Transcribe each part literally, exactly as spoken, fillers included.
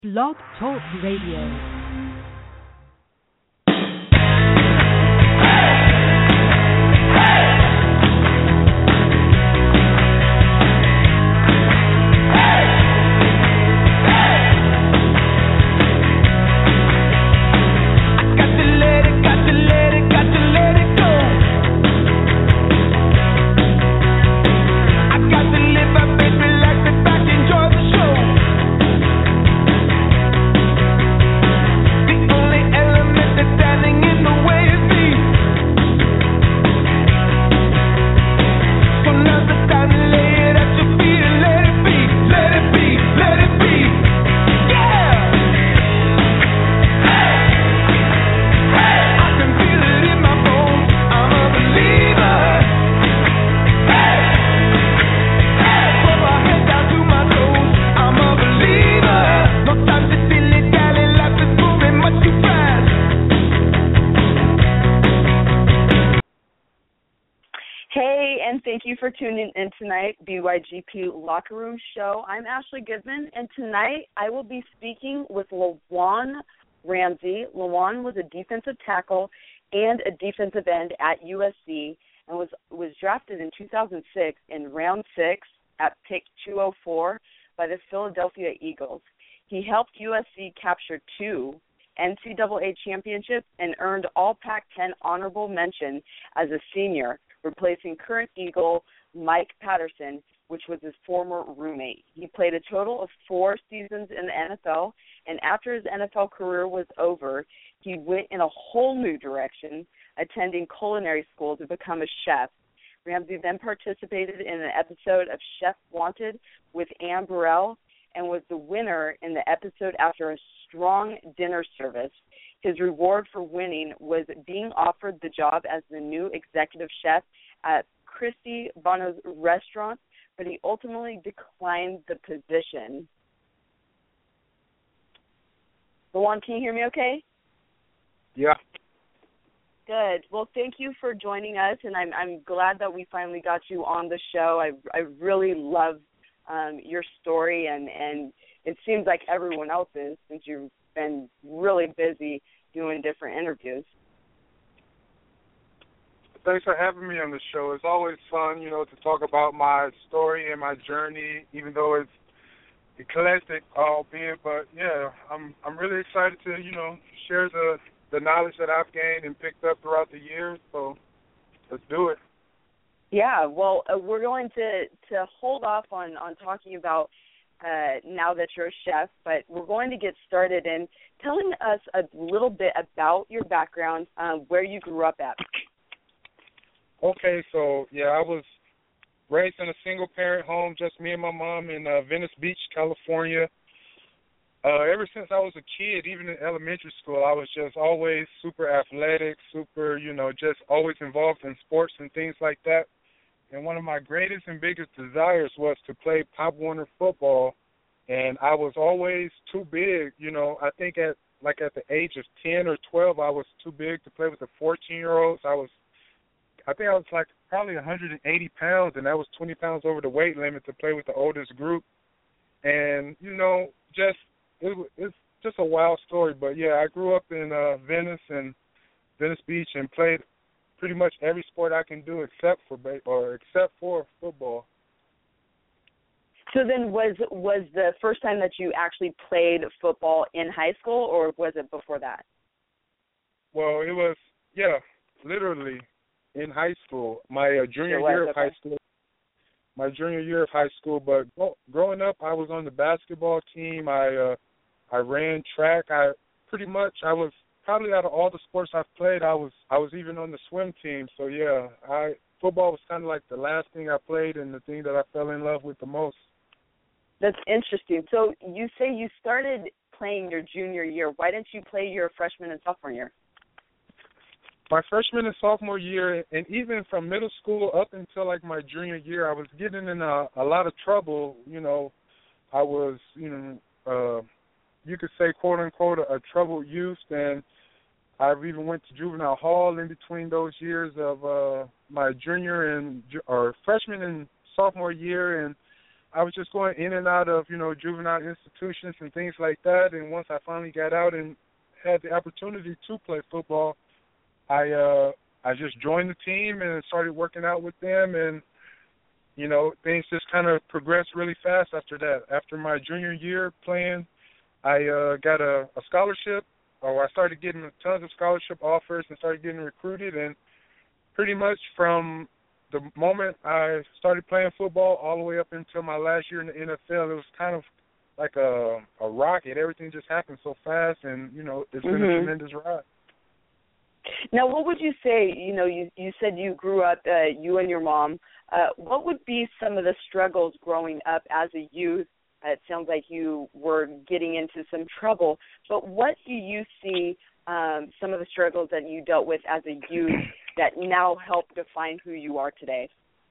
Blog Talk Radio. Thank you for tuning in tonight, B Y G P Locker Room Show. I'm Ashley Goodman, and tonight I will be speaking with Lawan Ramsey. Lawan was a defensive tackle and a defensive end at U S C and was, was drafted in two thousand six in round six at pick two oh four by the Philadelphia Eagles. He helped U S C capture two N C double A championships and earned all Pac ten honorable mention as a senior, replacing current Eagle Mike Patterson, which was his former roommate. He played a total of four seasons in the N F L, and after his N F L career was over, he went in a whole new direction, attending culinary school to become a chef. Ramsey then participated in an episode of Chef Wanted with Anne Burrell and was the winner in the episode after a strong dinner service. His reward for winning was being offered the job as the new executive chef at Christy Bono's restaurant, but he ultimately declined the position. Lawan, can you hear me okay? Yeah. Good. Well, thank you for joining us, and I'm I'm glad that we finally got you on the show. I I really love um, your story, and, and it seems like everyone else is, since you've been really busy doing different interviews. Thanks for having me on the show. It's always fun, you know, to talk about my story and my journey, even though it's eclectic, albeit. But yeah, I'm I'm really excited to, you know, share the the knowledge that I've gained and picked up throughout the years. So let's do it. Yeah. Well, uh, we're going to to hold off on on talking about Uh, now that you're a chef, but we're going to get started in telling us a little bit about your background, uh, where you grew up at. Okay, so, yeah, I was raised in a single-parent home, just me and my mom in uh, Venice Beach, California. Uh, ever since I was a kid, even in elementary school, I was just always super athletic, super, you know, just always involved in sports and things like that. And one of my greatest and biggest desires was to play Pop Warner football, and I was always too big. You know, I think at like at the age of ten or twelve, I was too big to play with the fourteen-year-olds. I was, I think I was like probably one hundred eighty pounds, and that was twenty pounds over the weight limit to play with the oldest group. And you know, just it, it's just a wild story. But yeah, I grew up in uh, Venice and Venice Beach and played pretty much every sport I can do except for or except for football. So then was was the first time that you actually played football in high school, or was it before that? Well, it was, yeah, literally in high school, my uh, junior was, year of okay. high school. My junior year of high school, but well, growing up, I was on the basketball team. I uh, I ran track. I pretty much I was Probably out of all the sports I've played, I was I was even on the swim team. So yeah, I football was kind of like the last thing I played and the thing that I fell in love with the most. That's interesting. So you say you started playing your junior year. Why didn't you play your freshman and sophomore year? My freshman and sophomore year, and even from middle school up until like my junior year, I was getting in a, a lot of trouble. You know, I was you know. Uh, you could say, quote unquote, a, a troubled youth, and I've even went to juvenile hall in between those years of uh, my junior and or freshman and sophomore year, and I was just going in and out of, you know, juvenile institutions and things like that. And once I finally got out and had the opportunity to play football, I uh, I just joined the team and started working out with them. And, you know, things just kind of progressed really fast after that. After my junior year playing, I uh, got a, a scholarship, or I started getting tons of scholarship offers and started getting recruited. And pretty much from the moment I started playing football all the way up until my last year in the N F L, it was kind of like a, a rocket. Everything just happened so fast, and, you know, it's been mm-hmm. a tremendous ride. Now, what would you say, you know, you, you said you grew up, uh, you and your mom, uh, what would be some of the struggles growing up as a youth? Uh, it sounds like you were getting into some trouble, but what do you see um, some of the struggles that you dealt with as a youth that now help define who you are today?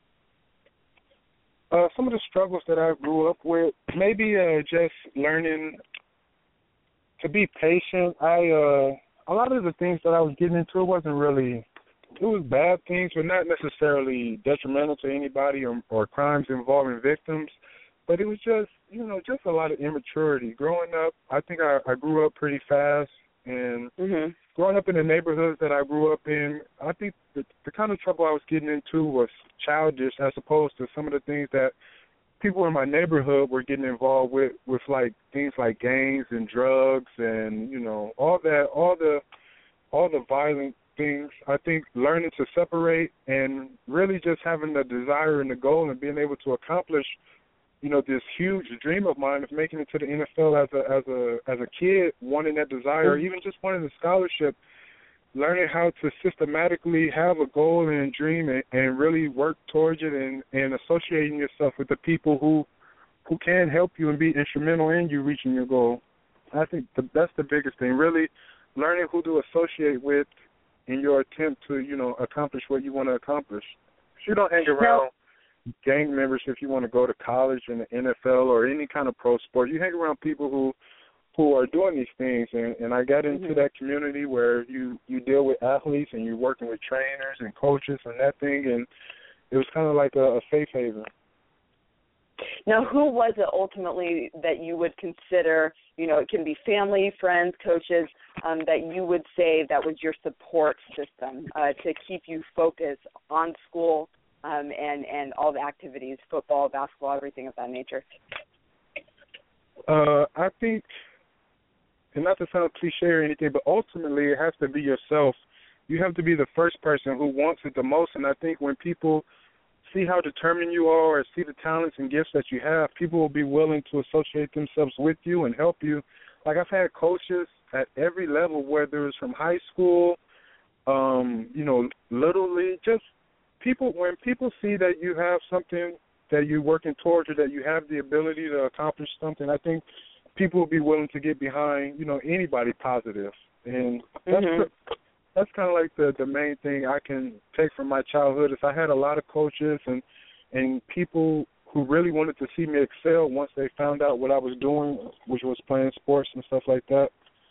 Uh, some of the struggles that I grew up with, maybe uh, just learning to be patient. I uh, a lot of the things that I was getting into, it wasn't really, it was bad things, but not necessarily detrimental to anybody or, or crimes involving victims. But it was just, you know, just a lot of immaturity. Growing up, I think I, I grew up pretty fast, and mm-hmm. growing up in the neighborhoods that I grew up in, I think the, the kind of trouble I was getting into was childish as opposed to some of the things that people in my neighborhood were getting involved with, with like things like gangs and drugs and, you know, all that, all the, all the violent things. I think learning to separate and really just having the desire and the goal and being able to accomplish, you know, this huge dream of mine of making it to the N F L as a as a as a kid, wanting that desire, mm-hmm. even just wanting the scholarship, learning how to systematically have a goal and a dream and, and really work towards it, and, and associating yourself with the people who who can help you and be instrumental in you reaching your goal. I think the, that's the biggest thing, really learning who to associate with in your attempt to, you know, accomplish what you want to accomplish. If you don't hang around now, gang members, if you want to go to college in the N F L or any kind of pro sport, you hang around people who who are doing these things, and, and I got into mm-hmm. that community where you, you deal with athletes and you're working with trainers and coaches and that thing, and it was kind of like a, a safe haven. Now, who was it ultimately that you would consider, you know, it can be family, friends, coaches, um, that you would say that was your support system uh, to keep you focused on school um, and, and all the activities, football, basketball, everything of that nature? Uh, I think, and not to sound cliche or anything, but ultimately it has to be yourself. You have to be the first person who wants it the most, and I think when people see how determined you are or see the talents and gifts that you have, people will be willing to associate themselves with you and help you. Like, I've had coaches at every level, whether it's from high school, um, you know, Little League, just people, when people see that you have something that you're working towards or that you have the ability to accomplish something, I think people will be willing to get behind, you know, anybody positive. And that's mm-hmm. that's kind of like the, the main thing I can take from my childhood is I had a lot of coaches and, and people who really wanted to see me excel once they found out what I was doing, which was playing sports and stuff like that.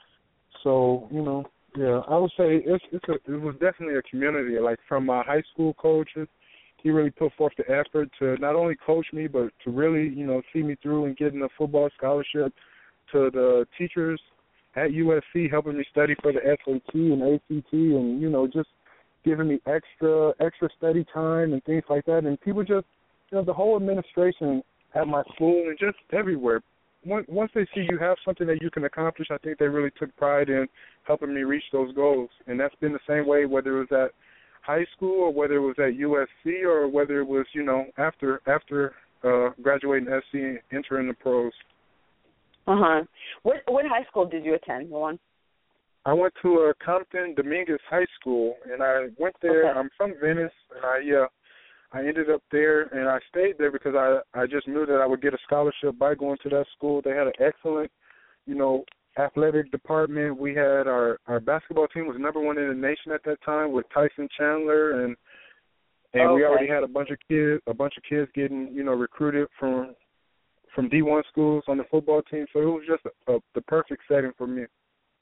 So, you know, yeah, I would say it's, it's a, it was definitely a community. Like, from my high school coaches, he really put forth the effort to not only coach me, but to really, you know, see me through and getting a football scholarship, to the teachers at U S C helping me study for the S A T and A C T, and, you know, just giving me extra extra study time and things like that. And people just, you know, the whole administration at my school and just everywhere, once they see you have something that you can accomplish, I think they really took pride in helping me reach those goals. And that's been the same way whether it was at high school or whether it was at U S C or whether it was, you know, after after uh, graduating S C and entering the pros. Uh-huh. What what high school did you attend, Juan? I went to uh, Compton Dominguez High School, and I went there. Okay. I'm from Venice, and I yeah, I ended up there, and I stayed there because I, I just knew that I would get a scholarship by going to that school. They had an excellent, you know, athletic department. We had our, our basketball team was number one in the nation at that time with Tyson Chandler, and and okay. we already had a bunch of kids, a bunch of kids getting, you know, recruited from from D one schools on the football team. So it was just a, a, the perfect setting for me.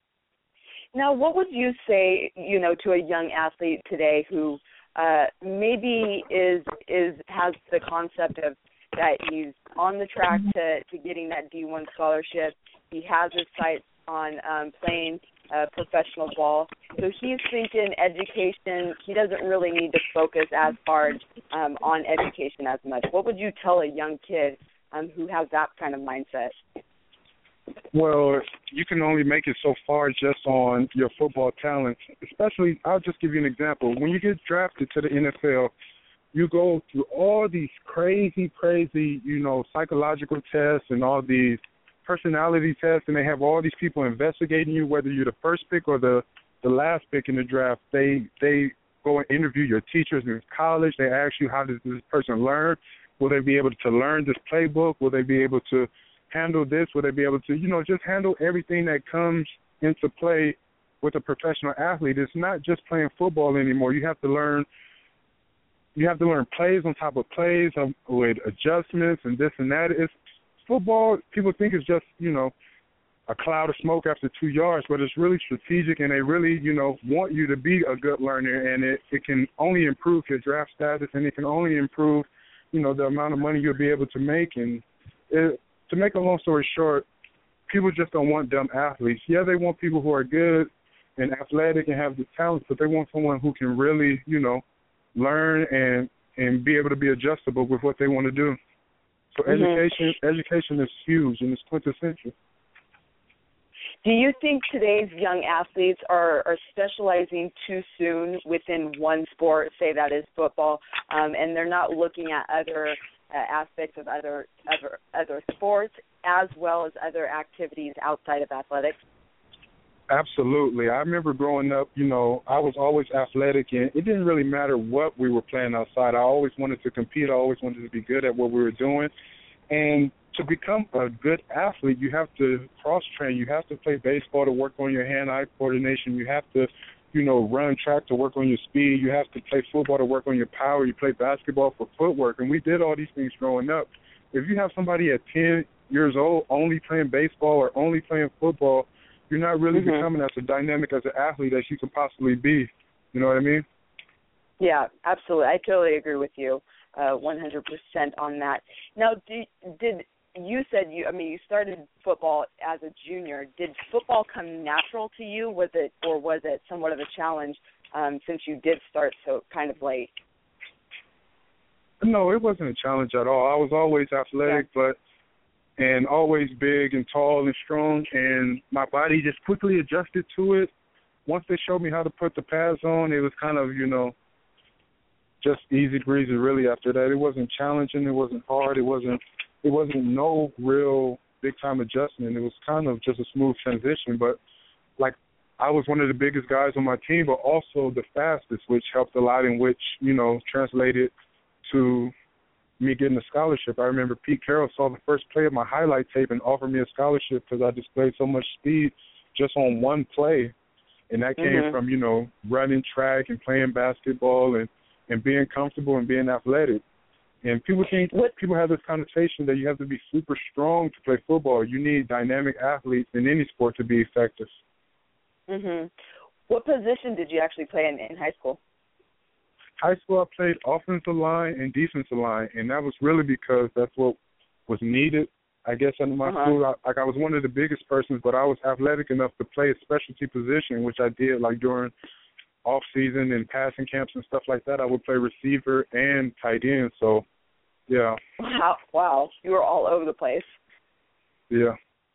Now, what would you say, you know, to a young athlete today who uh, maybe is is has the concept of, that he's on the track to, to getting that D one scholarship. He has his sights on um, playing uh, professional ball. So he's thinking education. He doesn't really need to focus as hard um, on education as much. What would you tell a young kid um, who has that kind of mindset? Well, you can only make it so far just on your football talent. Especially, I'll just give you an example. When you get drafted to the N F L, you go through all these crazy, crazy, you know, psychological tests and all these personality tests, and they have all these people investigating you, whether you're the first pick or the, the last pick in the draft. They they go and interview your teachers in college. They ask you, how does this person learn? Will they be able to learn this playbook? Will they be able to handle this? Will they be able to, you know, just handle everything that comes into play with a professional athlete? It's not just playing football anymore. You have to learn You have to learn plays on top of plays um, with adjustments and this and that. It's football. People think it's just, you know, a cloud of smoke after two yards, but it's really strategic, and they really, you know, want you to be a good learner, and it, it can only improve your draft status, and it can only improve, you know, the amount of money you'll be able to make. And it, to make a long story short, people just don't want dumb athletes. Yeah, they want people who are good and athletic and have the talent, but they want someone who can really, you know, learn and and be able to be adjustable with what they want to do. So mm-hmm. education education is huge, and it's quintessential. Do you think today's young athletes are, are specializing too soon within one sport, say that is football, um, and they're not looking at other uh, aspects of other, other other sports as well as other activities outside of athletics? Absolutely. I remember growing up, you know, I was always athletic, and it didn't really matter what we were playing outside. I always wanted to compete. I always wanted to be good at what we were doing. And to become a good athlete, you have to cross-train. You have to play baseball to work on your hand-eye coordination. You have to, you know, run track to work on your speed. You have to play football to work on your power. You play basketball for footwork. And we did all these things growing up. If you have somebody at ten years old only playing baseball or only playing football, you're not really mm-hmm. becoming as dynamic as an athlete as you can possibly be. You know what I mean? Yeah, absolutely. I totally agree with you, uh, one hundred percent on that. Now, did, did you said you? I mean, you started football as a junior. Did football come natural to you? Was it, or was it somewhat of a challenge um, since you did start so kind of late? No, it wasn't a challenge at all. I was always athletic, yeah. but. and always big and tall and strong, and my body just quickly adjusted to it. Once they showed me how to put the pads on, it was kind of, you know, just easy breezy really after that. It wasn't challenging, it wasn't hard, it wasn't it wasn't no real big time adjustment. It was kind of just a smooth transition, but like I was one of the biggest guys on my team, but also the fastest, which helped a lot, in which, you know, translated to me getting a scholarship. I remember Pete Carroll saw the first play of my highlight tape and offered me a scholarship because I displayed so much speed just on one play. And that came mm-hmm. from, you know, running track and playing basketball and, and being comfortable and being athletic. And people think, what? people have this connotation that you have to be super strong to play football. You need dynamic athletes in any sport to be effective. Mm-hmm. What position did you actually play in, in high school? High school, I played offensive line and defensive line, and that was really because that's what was needed, I guess, in my uh-huh. school. I, like, I was one of the biggest persons, but I was athletic enough to play a specialty position, which I did, like, during off-season and passing camps and stuff like that. I would play receiver and tight end, so, yeah. Wow, wow. You were all over the place. Yeah.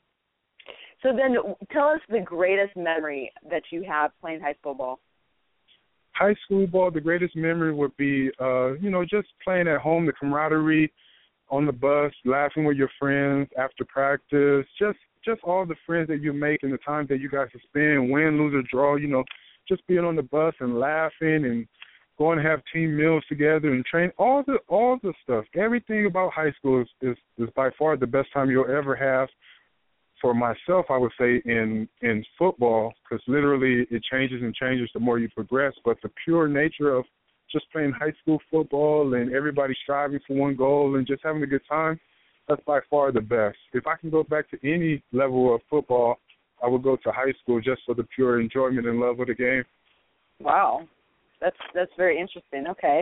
So then tell us the greatest memory that you have playing high school ball. High school ball, the greatest memory would be, uh, you know, just playing at home, the camaraderie on the bus, laughing with your friends after practice, just just all the friends that you make and the time that you guys spend, win, lose, or draw, you know, just being on the bus and laughing and going to have team meals together and train, all the all the stuff. Everything about high school is, is, is by far the best time you'll ever have. For myself, I would say in, in football, because literally it changes and changes the more you progress, but the pure nature of just playing high school football and everybody striving for one goal and just having a good time, that's by far the best. If I can go back to any level of football, I would go to high school just for the pure enjoyment and love of the game. Wow. That's that's very interesting. Okay.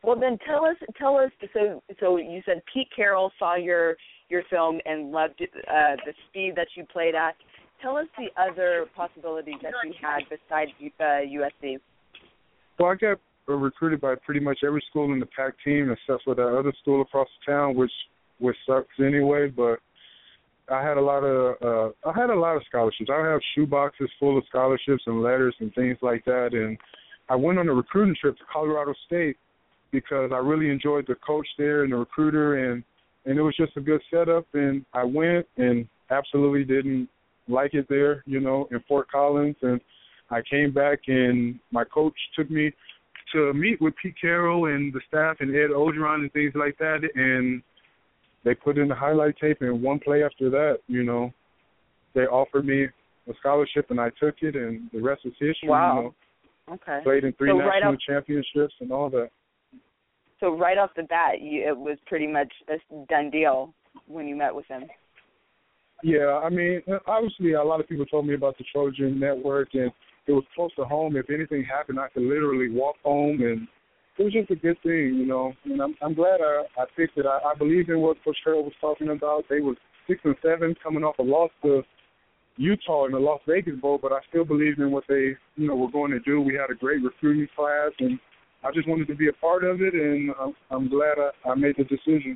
Well, then tell us, tell us. So, so you said Pete Carroll saw your your film and loved uh, the speed that you played at. Tell us the other possibilities that you had besides uh, U S C. Well, I got uh, recruited by pretty much every school in the Pac team except for that other school across the town, which which sucks anyway. But I had a lot of uh, I had a lot of scholarships. I have shoe boxes full of scholarships and letters and things like that. And I went on a recruiting trip to Colorado State because I really enjoyed the coach there and the recruiter, and, and it was just a good setup. And I went and absolutely didn't like it there, you know, in Fort Collins. And I came back, and my coach took me to meet with Pete Carroll and the staff and Ed Ogeron and things like that. And they put in the highlight tape, and one play after that, you know, they offered me a scholarship, and I took it, and the rest is history. Wow. You know. Okay. Played in three so national right off, championships and all that. So right off the bat, you, it was pretty much a done deal when you met with him. Yeah, I mean, obviously a lot of people told me about the Trojan Network, and it was close to home. If anything happened, I could literally walk home, and it was just a good thing, you know. And I'm, I'm glad I, I picked it. I, I believe in what Coach Carroll was talking about. They were six and seven coming off a loss to Utah in the Las Vegas Bowl, but I still believed in what they, you know, were going to do. We had a great recruiting class, and I just wanted to be a part of it, and I'm, I'm glad I, I made the decision.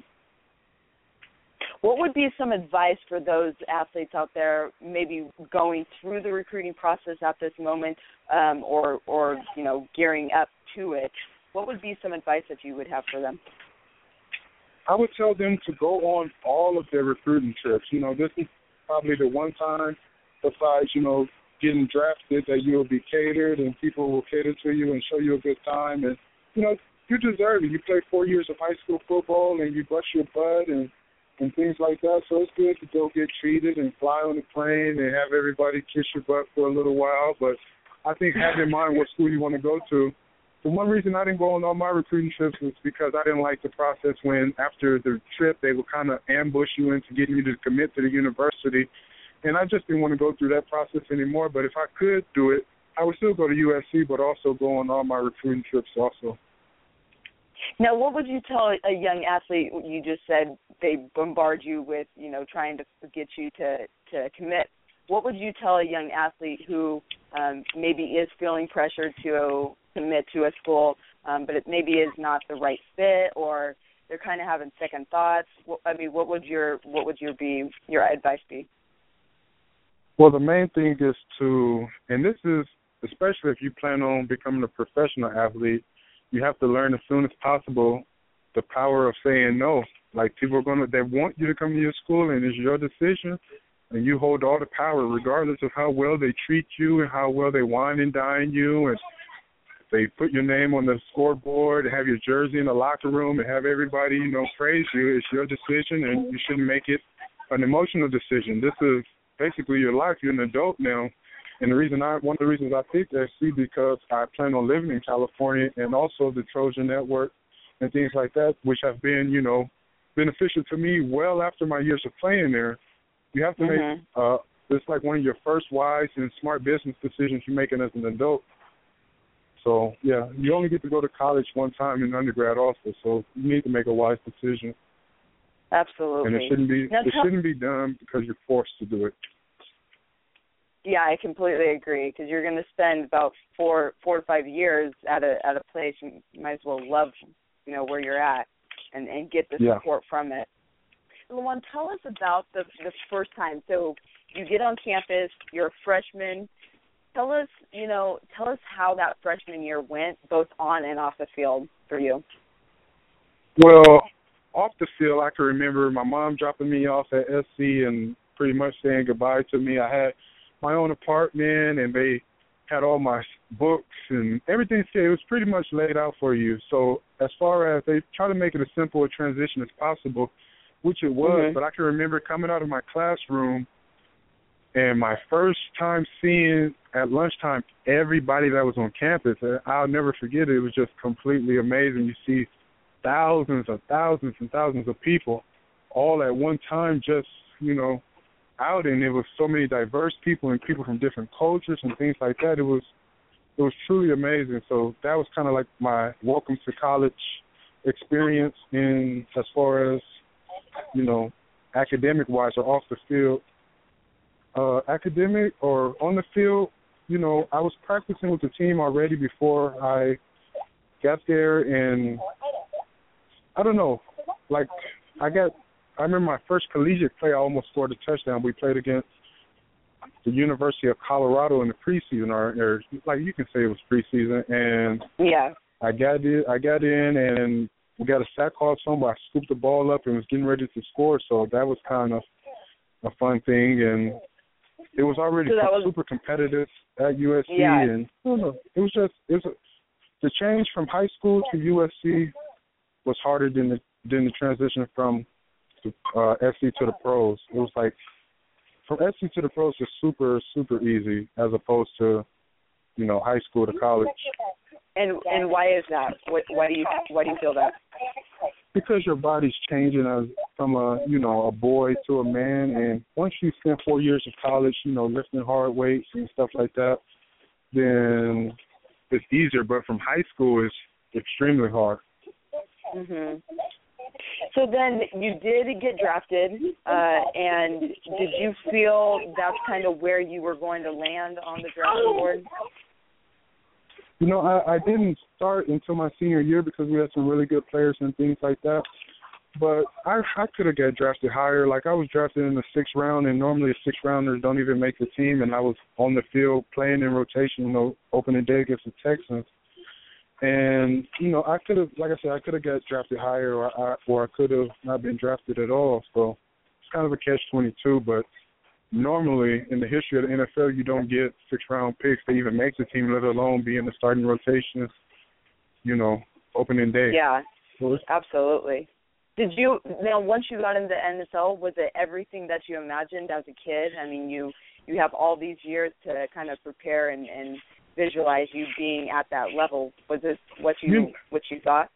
What would be some advice for those athletes out there maybe going through the recruiting process at this moment, um, or, or, you know, gearing up to it? What would be some advice that you would have for them? I would tell them to go on all of their recruiting trips. You know, this is probably the one time besides, you know, getting drafted that you'll be catered and people will cater to you and show you a good time. And, you know, you deserve it. You play four years of high school football and you bust your butt and, and things like that. So it's good to go get treated and fly on the plane and have everybody kiss your butt for a little while. But I think have in mind what school you want to go to. The one reason I didn't go on all my recruiting trips was because I didn't like the process when after the trip they would kind of ambush you into getting you to commit to the university. And I just didn't want to go through that process anymore. But if I could do it, I would still go to U S C, but also go on all my recruiting trips also. Now, what would you tell a young athlete? You just said they bombard you with, you know, trying to get you to, to commit. What would you tell a young athlete who um, maybe is feeling pressure to commit to a school, um, but it maybe is not the right fit, or they're kind of having second thoughts? I mean, what would your what would your be your advice be? Well, the main thing is to, and this is especially if you plan on becoming a professional athlete, you have to learn as soon as possible the power of saying no. Like, people are going to, they want you to come to your school, and it's your decision, and you hold all the power regardless of how well they treat you and how well they wine and dine you, and they put your name on the scoreboard and have your jersey in the locker room and have everybody, you know, praise you. It's your decision, and you shouldn't make it an emotional decision. This is basically your life. You're an adult now. And the reason I, one of the reasons I picked S C because I plan on living in California, and also the Trojan Network and things like that, which have been, you know, beneficial to me well after my years of playing there. You have to mm-hmm. make, uh, it's like one of your first wise and smart business decisions you're making as an adult. So, yeah, you only get to go to college one time in undergrad also, so you need to make a wise decision. Absolutely. And it shouldn't be now, it shouldn't be done because you're forced to do it. Yeah, I completely agree, because you're going to spend about four four to five years at a at a place. You might as well love, you know, where you're at and, and get the yeah. support from it. Lawan, tell us about the the first time. So you get on campus, you're a freshman. Tell us, you know, tell us how that freshman year went, both on and off the field for you. Well, off the field, I can remember my mom dropping me off at S C and pretty much saying goodbye to me. I had my own apartment, and they had all my books and everything. It was pretty much laid out for you. So as far as they try to make it as simple a transition as possible, which it was, mm-hmm. but I can remember coming out of my classroom and my first time seeing at lunchtime everybody that was on campus. I'll never forget it. It was just completely amazing. You see thousands and thousands and thousands of people all at one time just, you know, out, and it was so many diverse people and people from different cultures and things like that. It was it was truly amazing. So that was kind of like my welcome to college experience in as far as, you know, academic-wise or off the field. Uh, academic or on the field, you know, I was practicing with the team already before I got there, and I don't know, like I got, I remember my first collegiate play, I almost scored a touchdown. We played against the University of Colorado in the preseason, or, or like you can say it was preseason, and yeah, I got it, I got in, and we got a sack call somewhere. I scooped the ball up and was getting ready to score, so that was kind of a fun thing, and it was already so was, super competitive at U S C, yeah. and I don't know, it was just it was a, the change from high school to U S C was harder than the than the transition from uh, S C to the pros. It was like from S C to the pros is super super easy as opposed to, you know, high school to college. And and why is that? What, why do you why do you feel that? Because your body's changing as from a, you know, a boy to a man, and once you spend four years of college, you know, lifting hard weights and stuff like that, then it's easier. But from high school, it's extremely hard. Mhm. So then you did get drafted, uh, and did you feel that's kind of where you were going to land on the draft board? You know, I, I didn't start until my senior year because we had some really good players and things like that. But I I could have got drafted higher. Like, I was drafted in the sixth round, and normally sixth rounders don't even make the team, and I was on the field playing in rotation, you know, opening day against the Texans. And, you know, I could have, like I said, I could have got drafted higher, or I, or I could have not been drafted at all. So it's kind of a catch twenty-two, but normally in the history of the N F L, you don't get six-round picks to even make the team, let alone be in the starting rotation, you know, opening day. Yeah, absolutely. Did you, now once you got into the N F L, was it everything that you imagined as a kid? I mean, you, you have all these years to kind of prepare and, and visualize you being at that level. Was this what you, you what you thought?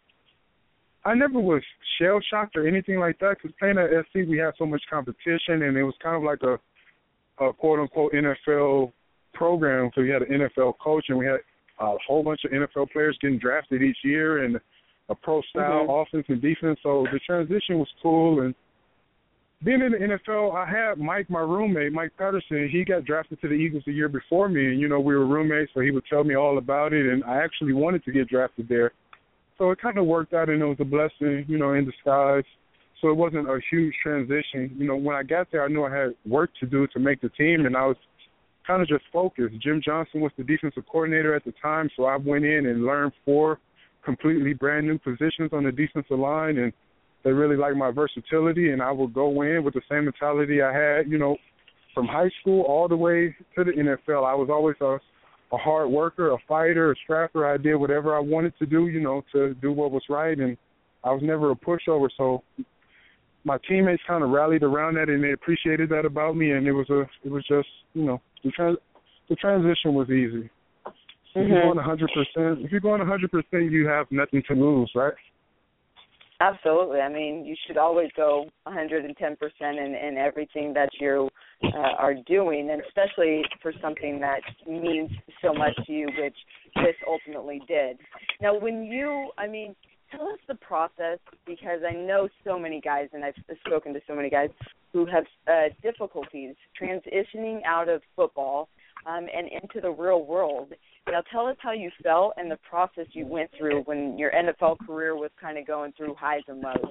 I never was shell-shocked or anything like that, because playing at S C, we had so much competition, and it was kind of like a, a quote-unquote N F L program. So we had an N F L coach, and we had a whole bunch of N F L players getting drafted each year, and a pro-style mm-hmm. offense and defense. So the transition was cool. And being in the N F L, I had Mike, my roommate, Mike Patterson. He got drafted to the Eagles the year before me, and, you know, we were roommates, so he would tell me all about it, and I actually wanted to get drafted there. So it kind of worked out, and it was a blessing, you know, in disguise. So it wasn't a huge transition. You know, when I got there, I knew I had work to do to make the team, and I was kind of just focused. Jim Johnson was the defensive coordinator at the time, so I went in and learned four completely brand new positions on the defensive line, and they really liked my versatility, and I would go in with the same mentality I had, you know, from high school all the way to the N F L. I was always a, a hard worker, a fighter, a scrapper. I did whatever I wanted to do, you know, to do what was right, and I was never a pushover. So my teammates kind of rallied around that, and they appreciated that about me, and it was a, it was just, you know, the, trans, the transition was easy. Mm-hmm. If you're going one hundred percent, if you're going one hundred percent, you have nothing to lose, right? Absolutely. I mean, you should always go one hundred ten percent in, in everything that you uh, are doing, and especially for something that means so much to you, which this ultimately did. Now, when you, I mean, tell us the process, because I know so many guys, and I've spoken to so many guys who have uh, difficulties transitioning out of football um, and into the real world. Now, tell us how you felt and the process you went through when your N F L career was kind of going through highs and lows.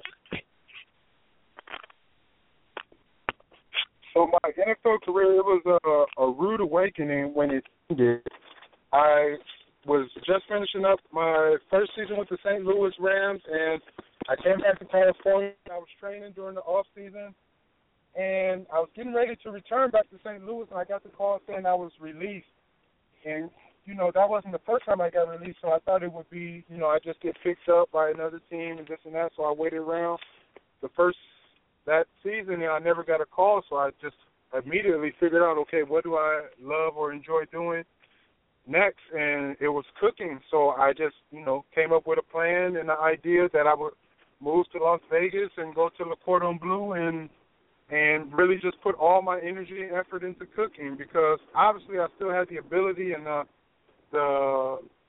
So my N F L career, it was a, a rude awakening when it ended. I was just finishing up my first season with the Saint Louis Rams, and I came back to California. I was training during the off season, and I was getting ready to return back to Saint Louis, and I got the call saying I was released. And, you know, that wasn't the first time I got released, so I thought it would be, you know, I just get picked up by another team and this and that, so I waited around. The first, that season, you know, I never got a call, so I just immediately figured out, okay, what do I love or enjoy doing next? And it was cooking, so I just, you know, came up with a plan and the idea that I would move to Las Vegas and go to Le Cordon Bleu and and really just put all my energy and effort into cooking, because obviously I still had the ability and the the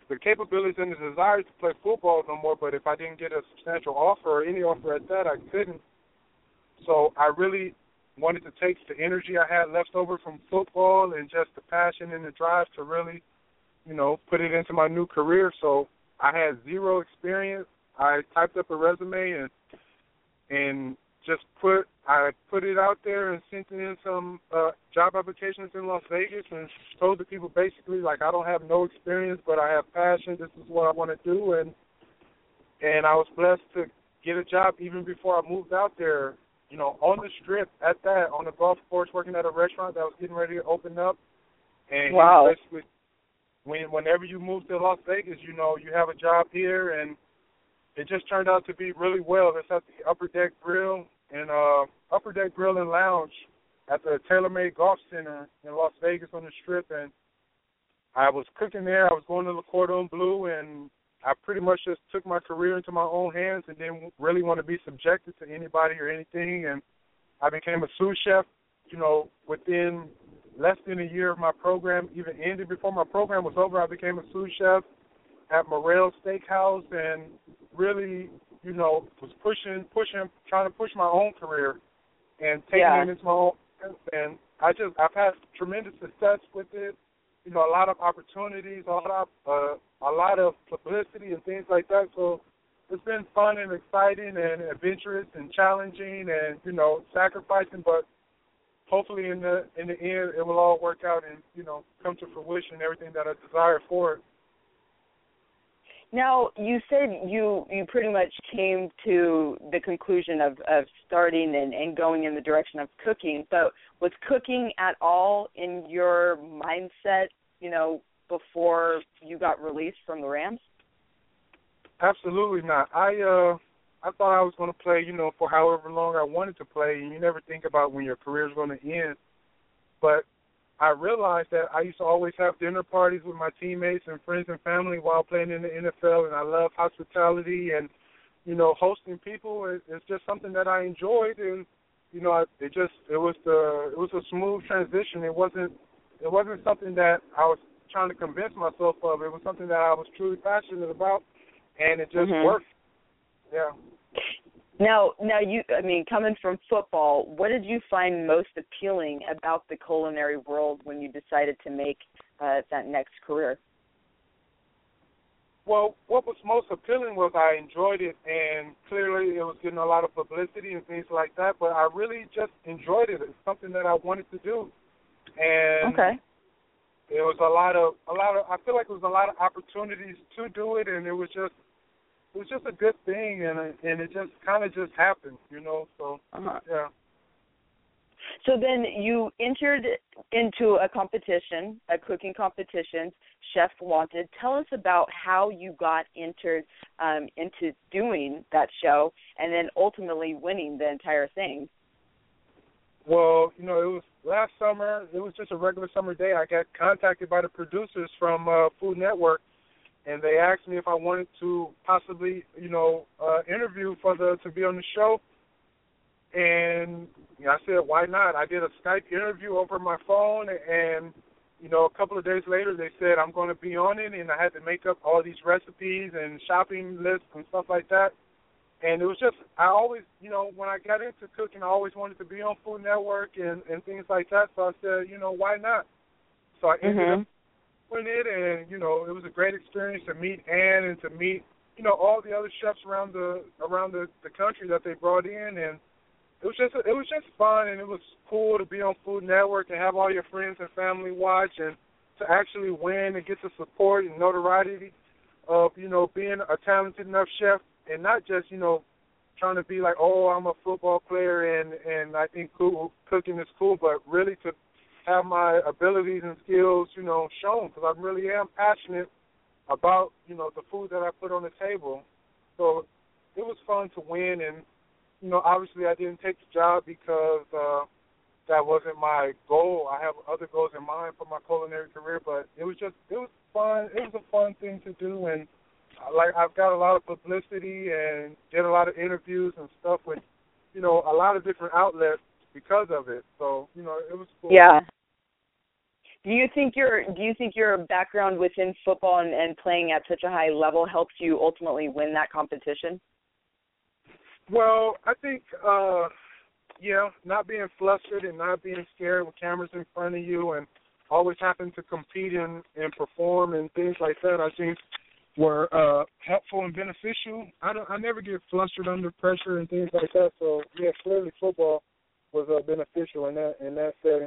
the capabilities and the desire to play football no more, but if I didn't get a substantial offer or any offer at that, I couldn't. So I really wanted to take the energy I had left over from football and just the passion and the drive to really, you know, put it into my new career. So I had zero experience. I typed up a resume and and just put I put it out there and sent in some uh, job applications in Las Vegas and told the people basically, like, I don't have no experience, but I have passion. This is what I want to do. And and I was blessed to get a job even before I moved out there, you know, on the Strip at that, on the golf course, working at a restaurant that was getting ready to open up. And wow. basically, when whenever you move to Las Vegas, you know, you have a job here, and it just turned out to be really well. It's at the Upper Deck Grill and uh, Upper Deck Grill and Lounge at the TaylorMade Golf Center in Las Vegas on the Strip, and I was cooking there. I was going to Le Cordon Bleu, and I pretty much just took my career into my own hands and didn't really want to be subjected to anybody or anything, and I became a sous chef, you know, within less than a year of my program even ended. Before my program was over, I became a sous chef at Morel Steakhouse and really, you know, was pushing, pushing, trying to push my own career and taking yeah. it into my own hands. And I just, I've had tremendous success with it. You know, a lot of opportunities, a lot of, uh, a lot of publicity and things like that. So it's been fun and exciting and adventurous and challenging and, you know, sacrificing. But hopefully in the in the end, it will all work out and, you know, come to fruition, everything that I desire for it. Now, you said you, you pretty much came to the conclusion of, of starting and, and going in the direction of cooking. But was cooking at all in your mindset, you know, before you got released from the Rams? Absolutely not. I uh, I thought I was going to play, you know, for however long I wanted to play, and you never think about when your career is going to end. But I realized that I used to always have dinner parties with my teammates and friends and family while playing in the N F L, and I love hospitality and, you know, hosting people. It, it's just something that I enjoyed, and, you know, it just it was the it was a smooth transition. It wasn't it wasn't something that I was trying to convince myself of. It was something that I was truly passionate about, and it just mm-hmm. worked. Yeah. Now, now you, I mean, coming from football, what did you find most appealing about the culinary world when you decided to make uh, that next career? Well, what was most appealing was I enjoyed it, and clearly it was getting a lot of publicity and things like that, but I really just enjoyed it. It's something that I wanted to do. And okay. it was a lot of, a lot of, I feel like it was a lot of opportunities to do it, and it was just, it was just a good thing, and and it just kind of just happened, you know. So uh-huh. yeah. So then you entered into a competition, a cooking competition, Chef Wanted. Tell us about how you got entered um, into doing that show, and then ultimately winning the entire thing. Well, you know, it was last summer. It was just a regular summer day. I got contacted by the producers from uh, Food Network, and they asked me if I wanted to possibly, you know, uh, interview for the to be on the show. And you know, I said, why not? I did a Skype interview over my phone, and, you know, a couple of days later they said I'm going to be on it, and I had to make up all these recipes and shopping lists and stuff like that. And it was just, I always, you know, when I got into cooking, I always wanted to be on Food Network and, and things like that. So I said, you know, why not? So I ended mm-hmm. up doing it, and, you know, it was a great experience to meet Ann and to meet, you know, all the other chefs around the around the, the country that they brought in. And it was just it was just fun, and it was cool to be on Food Network and have all your friends and family watch, and to actually win and get the support and notoriety of, you know, being a talented enough chef, and not just, you know, trying to be like, oh, I'm a football player and, and I think cool, cooking is cool, but really to have my abilities and skills, you know, shown, because I really am passionate about, you know, the food that I put on the table. So it was fun to win, and, you know, obviously I didn't take the job because uh, that wasn't my goal. I have other goals in mind for my culinary career, but it was just, it was fun. It was a fun thing to do, and like I've got a lot of publicity and did a lot of interviews and stuff with, you know, a lot of different outlets because of it. So, you know, it was cool. Yeah. Do you think your Do you think your background within football and, and playing at such a high level helps you ultimately win that competition? Well, I think, uh, yeah, not being flustered and not being scared with cameras in front of you and always having to compete and, and perform and things like that, I think were uh, helpful and beneficial. I don't, I never get flustered under pressure and things like that. So yeah, clearly football was uh, beneficial in that in that setting.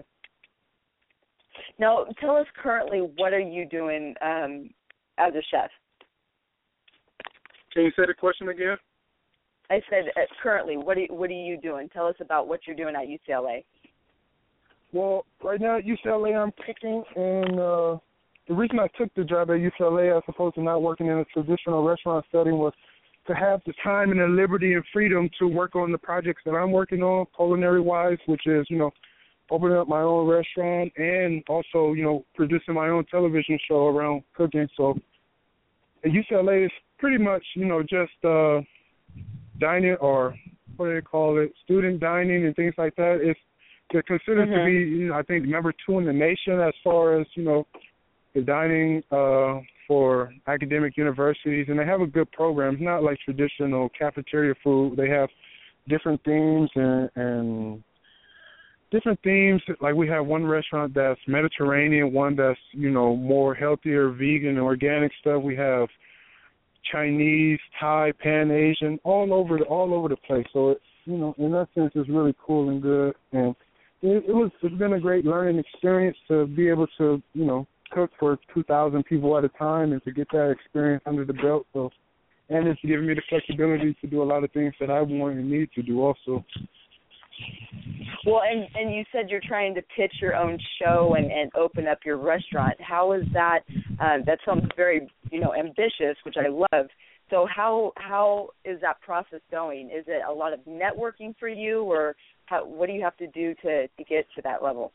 Now, tell us currently, what are you doing um, as a chef? Can you say the question again? I said uh, currently, what are you, what are you doing? Tell us about what you're doing at U C L A. Well, right now at U C L A, I'm cooking, and uh, the reason I took the job at U C L A as opposed to not working in a traditional restaurant setting was to have the time and the liberty and freedom to work on the projects that I'm working on, culinary-wise, which is, you know, opening up my own restaurant and also, you know, producing my own television show around cooking. So at U C L A, it's pretty much, you know, just uh, dining, or what do they call it, student dining and things like that. It's they're considered mm-hmm. to be, you know, I think, number two in the nation as far as, you know, the dining uh, for academic universities. And they have a good program. It's not like traditional cafeteria food. They have different themes and, and different themes. Like we have one restaurant that's Mediterranean, one that's, you know, more healthier, vegan, organic stuff. We have Chinese, Thai, Pan Asian, all over the, all over the place. So it's, you know, in that sense, it's really cool and good. And it, it was it's been a great learning experience to be able to, you know, cook for two thousand people at a time and to get that experience under the belt. So, and it's given me the flexibility to do a lot of things that I want and need to do also. Well, and, and you said you're trying to pitch your own show and, and open up your restaurant. How is that? Uh, that sounds very, you know, ambitious, which I love. So how how is that process going? Is it a lot of networking for you, or how, what do you have to do to, to get to that level?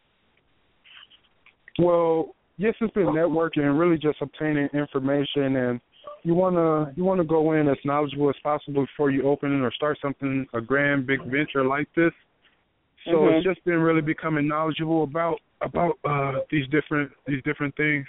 Well, yes, it's been networking and really just obtaining information, and you wanna you wanna go in as knowledgeable as possible before you open it or start something, a grand big venture like this. So mm-hmm. it's just been really becoming knowledgeable about about uh, these different these different things.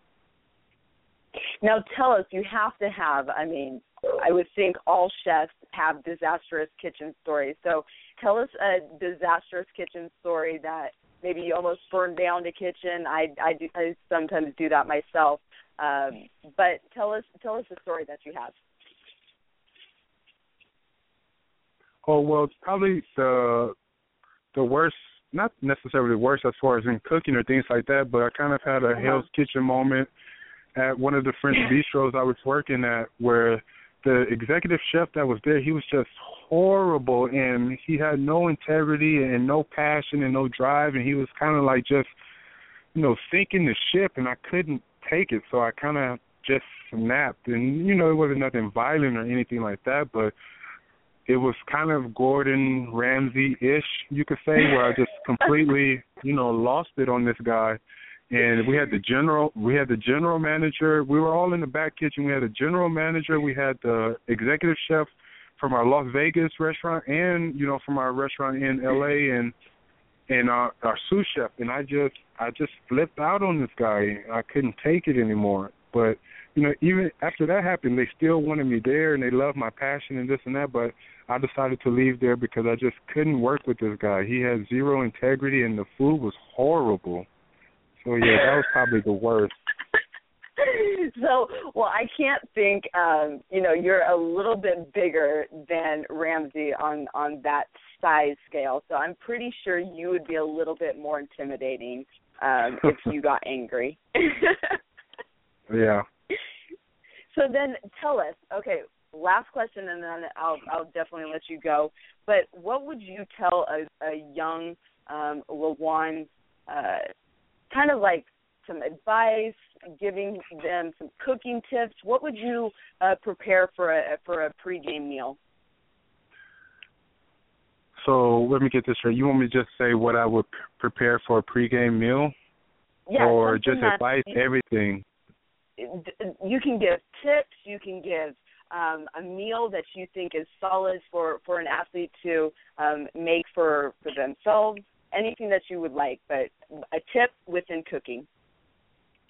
Now tell us, you have to have, I mean, I would think all chefs have disastrous kitchen stories. So tell us a disastrous kitchen story that maybe you almost burned down the kitchen. I, I, do, I sometimes do that myself. Um, but tell us tell us a story that you have. Oh, well, it's probably the the worst, not necessarily the worst as far as in cooking or things like that, but I kind of had a uh-huh. Hell's Kitchen moment at one of the French bistros I was working at, where the executive chef that was there, he was just horrible, and he had no integrity and no passion and no drive, and he was kind of like just, you know, sinking the ship, and I couldn't take it, so I kind of just snapped. And, you know, it wasn't nothing violent or anything like that, but it was kind of Gordon Ramsay-ish, you could say, where I just completely, you know, lost it on this guy. And we had the general, we had the general manager. We were all in the back kitchen. We had the general manager. We had the executive chef from our Las Vegas restaurant, and you know, from our restaurant in L A, and and our, our sous chef. And I just, I just flipped out on this guy. I couldn't take it anymore. But you know, even after that happened, they still wanted me there, and they loved my passion and this and that. But I decided to leave there because I just couldn't work with this guy. He had zero integrity, and the food was horrible. So, yeah, that was probably the worst. So, well, I can't think, um, you know, you're a little bit bigger than Ramsay on, on that size scale. So I'm pretty sure you would be a little bit more intimidating um, if you got angry. Yeah. So then tell us, okay, last question, and then I'll, I'll definitely let you go. But what would you tell a, a young um, LaJuan uh kind of like some advice, giving them some cooking tips? What would you uh, prepare for a for a pregame meal? So let me get this straight. You want me to just say what I would p- prepare for a pregame meal? Yeah, or just advice, you, everything? You can give tips. You can give um, a meal that you think is solid for, for an athlete to um, make for, for themselves. Anything that you would like, but a tip within cooking.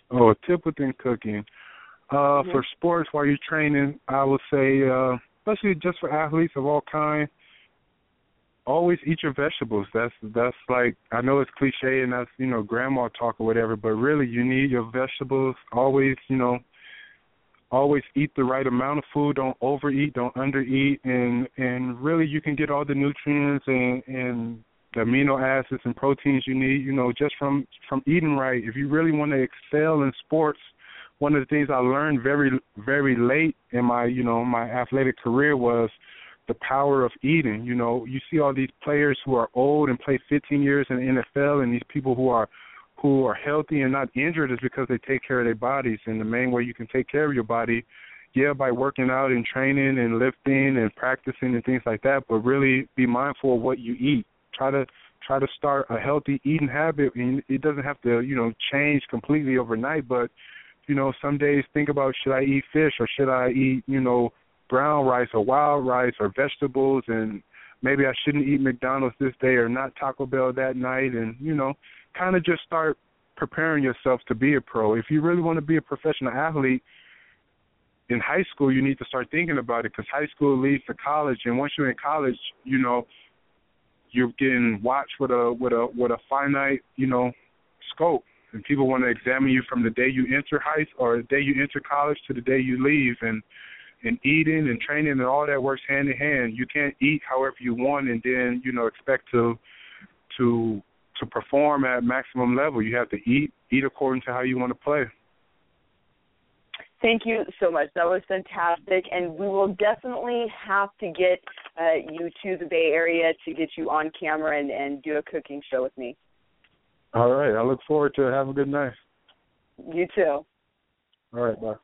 Oh, a tip within cooking. Uh, Mm-hmm. For sports, while you're training, I would say, uh, especially just for athletes of all kinds, always eat your vegetables. That's that's like, I know it's cliche and that's, you know, grandma talk or whatever, but really you need your vegetables. Always, you know, always eat the right amount of food. Don't overeat, don't undereat, and and really you can get all the nutrients and and the amino acids and proteins you need, you know, just from from eating right. If you really want to excel in sports, one of the things I learned very very late in my, you know, my athletic career was the power of eating. You know, you see all these players who are old and play fifteen years in the N F L, and these people who are who are healthy and not injured is because they take care of their bodies. And the main way you can take care of your body, yeah, by working out and training and lifting and practicing and things like that, but really be mindful of what you eat. Try to try to start a healthy eating habit, and it doesn't have to, you know, change completely overnight, but, you know, some days think about, should I eat fish or should I eat, you know, brown rice or wild rice or vegetables, and maybe I shouldn't eat McDonald's this day or not Taco Bell that night, and, you know, kind of just start preparing yourself to be a pro. If you really want to be a professional athlete, in high school you need to start thinking about it, because high school leads to college, and once you're in college, you know, you're getting watched with a with a with a finite, you know, scope, and people want to examine you from the day you enter high or the day you enter college to the day you leave, and and eating and training and all that works hand in hand. You can't eat however you want and then, you know, expect to to to perform at maximum level. You have to eat eat according to how you want to play. Thank you so much. That was fantastic, and we will definitely have to get uh, you to the Bay Area to get you on camera and, and do a cooking show with me. All right. I look forward to it. Have a good night. You too. All right. Bye.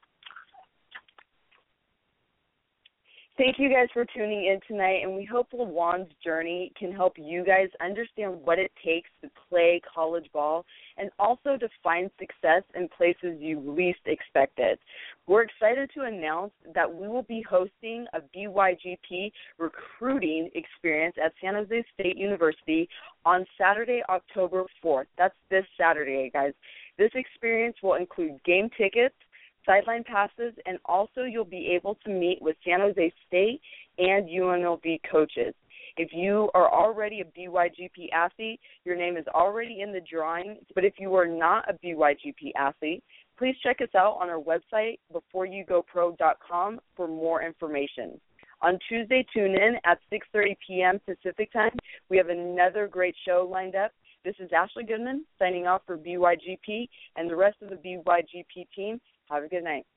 Thank you guys for tuning in tonight, and we hope LaJuan's journey can help you guys understand what it takes to play college ball and also to find success in places you least expected. We're excited to announce that we will be hosting a B Y G P recruiting experience at San Jose State University on Saturday, October fourth. That's this Saturday, guys. This experience will include game tickets, sideline passes, and also you'll be able to meet with San Jose State and U N L V coaches. If you are already a B Y G P athlete, your name is already in the drawing. But if you are not a B Y G P athlete, please check us out on our website, before you go pro dot com, for more information. On Tuesday, tune in at six thirty p.m. Pacific time. We have another great show lined up. This is Ashley Goodman signing off for B Y G P and the rest of the B Y G P team. Have a good night.